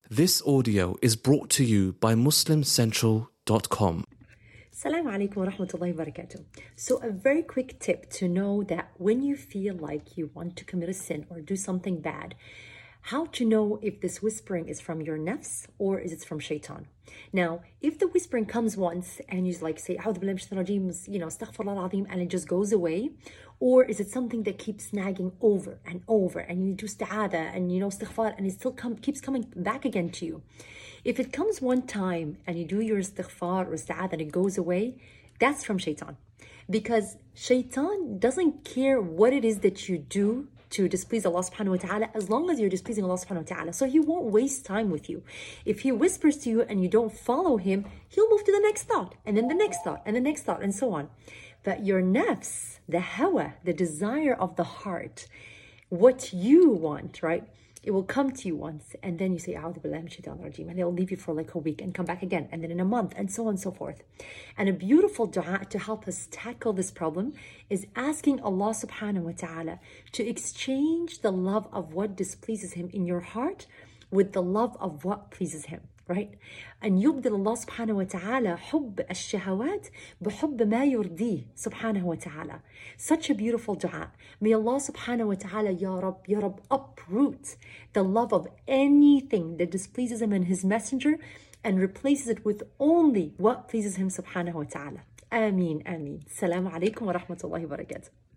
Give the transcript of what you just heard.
This audio is brought to you by MuslimCentral.com. Assalamu alaikum wa rahmatullahi wa barakatuh. So a very quick tip to know that when you feel like you want to commit a sin or do something bad, how to know if this whispering is from your nafs or is it from shaitan. Now, if the whispering comes once and you like say, A'udhu billahi minash shaitanir rajeem, astaghfirullah al-azim, and it just goes away, or is it something that keeps nagging over and over and you do isti'adha and istighfar and it still keeps coming back again to you? If it comes one time and you do your istighfar or isti'adha and it goes away, that's from shaitan. Because shaitan doesn't care what it is that you do to displease Allah subhanahu wa ta'ala, as long as you're displeasing Allah subhanahu wa ta'ala. So he won't waste time with you. If he whispers to you and you don't follow him, he'll move to the next thought, and then the next thought, and the next thought, and so on. But your nafs, the hawa, the desire of the heart, what you want, right? It will come to you once, and then you say, A'udhu billahi minash shaitanir rajeem, and it'll leave you for like a week and come back again, and then in a month, and so on and so forth. And a beautiful dua to help us tackle this problem is asking Allah subhanahu wa ta'ala to exchange the love of what displeases Him in your heart with the love of what pleases Him, right? And يبدل Allah subhanahu wa ta'ala حب الشهوات بحب ما يرضيه subhanahu wa ta'ala. Such a beautiful dua. May Allah subhanahu wa ta'ala, Ya Rab, uproot the love of anything that displeases Him and His Messenger and replaces it with only what pleases Him subhanahu wa ta'ala. Ameen, ameen. Assalamu alaikum wa rahmatullahi wa barakatuh.